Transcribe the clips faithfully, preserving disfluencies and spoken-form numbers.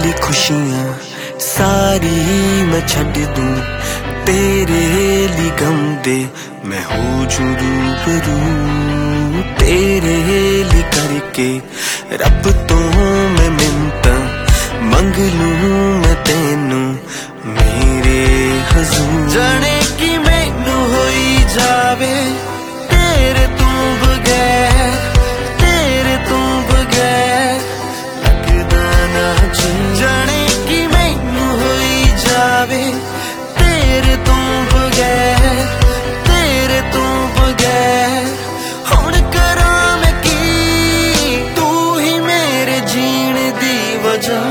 दी खुशियां सारी मैं छड़ दूं, तेरे लिए गम दे मैं हो जूं रूबरू। तेरे लिए करके रब तो मैं मिन्नतां मंग लूं मैं तेनू मेरे हजूर। जाने की मैनू होई जावे तेरे तू बगैर, तेरे तू बगैर लगदा ना जी। जाने की मैनू होई जावे तेरे तू बगैर, तेरे तू बगैर हुण करां मैं की, तू ही मेरे जीने दी वजह।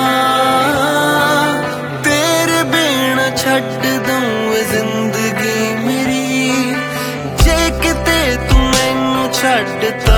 तेरे बिना छड्ड दूं जिंदगी मेरी, जे किते तू मैनू छड्ड